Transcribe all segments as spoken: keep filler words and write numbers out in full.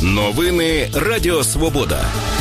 Новини Радіо Свобода.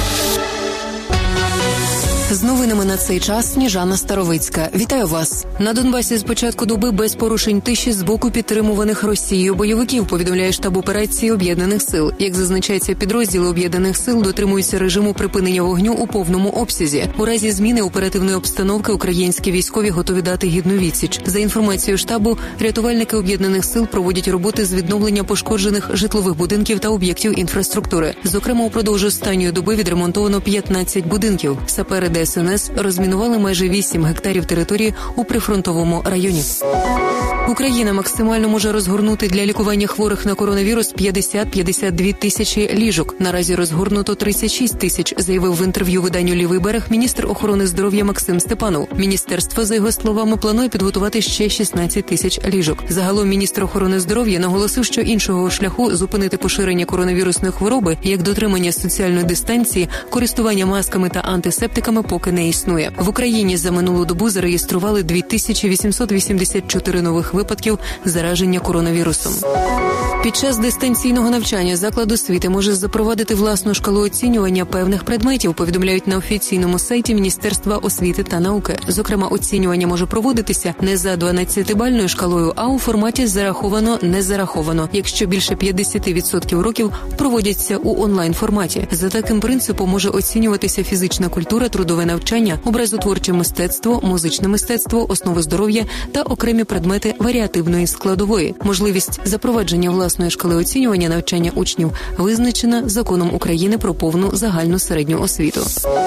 З новинами на цей час Сніжана Старовицька. Вітаю вас. На Донбасі з початку доби без порушень тиші з боку підтримуваних Росією бойовиків, повідомляє штаб операції Об'єднаних сил. Як зазначається, підрозділи Об'єднаних сил дотримуються режиму припинення вогню у повному обсязі. У разі зміни оперативної обстановки українські військові готові дати гідну відсіч. За інформацією штабу, рятувальники Об'єднаних сил проводять роботи з відновлення пошкоджених житлових будинків та об'єктів інфраструктури. Зокрема, упродовж останньої доби відремонтовано п'ятнадцять будинків. Сапери Де С Н С розмінували майже вісім гектарів території у прифронтовому районі. Україна максимально може розгорнути для лікування хворих на коронавірус п'ятдесят - п'ятдесят дві тисячі ліжок. Наразі розгорнуто тридцять шість тисяч, заявив в інтерв'ю виданню «Лівий берег» міністр охорони здоров'я Максим Степанов. Міністерство, за його словами, планує підготувати ще шістнадцять тисяч ліжок. Загалом міністр охорони здоров'я наголосив, що іншого шляху зупинити поширення коронавірусної хвороби, як дотримання соціальної дистанції, користування масками та антисептиками, поки не існує. В Україні за минулу добу зареєстрували дві тисячі вісімсот вісімдесят чотири нових випадків зараження коронавірусом. Під час дистанційного навчання заклад освіти може запровадити власну шкалу оцінювання певних предметів, повідомляють на офіційному сайті Міністерства освіти та науки. Зокрема, оцінювання може проводитися не за дванадцятибальною шкалою, а у форматі зараховано-не зараховано, якщо більше п'ятдесят відсотків уроків проводяться у онлайн-форматі. За таким принципом може оцінюватися фізична культура, трудове навчання, образотворче мистецтво, музичне мистецтво, основи здоров'я та окремі предмети варіативної складової. Можливість запровадження власної шкали оцінювання навчання учнів визначена Законом України про повну загальну середню освіту.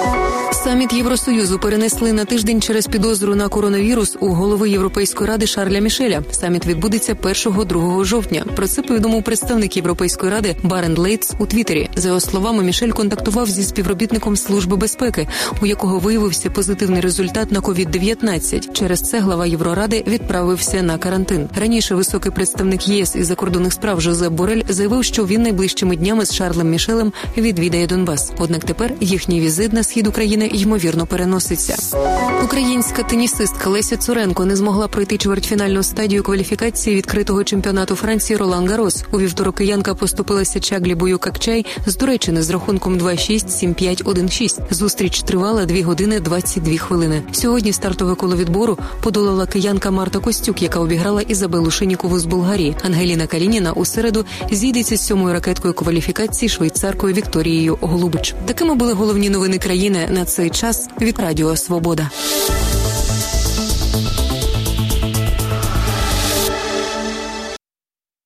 Саміт Євросоюзу перенесли на тиждень через підозру на коронавірус у голови Європейської ради Шарля Мішеля. Саміт відбудеться першого-другого жовтня. Про це повідомив представник Європейської ради Барент Лейтс у Твіттері. За його словами, Мішель контактував зі співробітником Служби безпеки, у якого виявився позитивний результат на ковід дев'ятнадцять. Через це глава Євроради відправився на карантин. Раніше високий представник ЄС із закордонних справ Жозеп Борель заявив, що він найближчими днями з Шарлем Мішелем відвідає Донбас. Однак тепер їхній візит на схід України ймовірно переноситься. Українська тенісистка Леся Цуренко не змогла пройти чвертьфінальну стадію кваліфікації відкритого чемпіонату Франції Ролан Гарос. У вівторок киянка поступилася Чаглі Бою-Какчай з Туреччини з рахунком два шість, сім п'ять, один шість. Зустріч тривала дві години двадцять дві хвилини. Сьогодні стартове коло відбору подолала киянка Марта Костюк, яка обіграла Ізабелу Шинікову з Болгарії. Ангеліна Калініна у середу зійдеться з сьомою ракеткою кваліфікації швейцаркою Вікторією Голубич. Такими були головні новини країни на цей час від Радіо Свобода.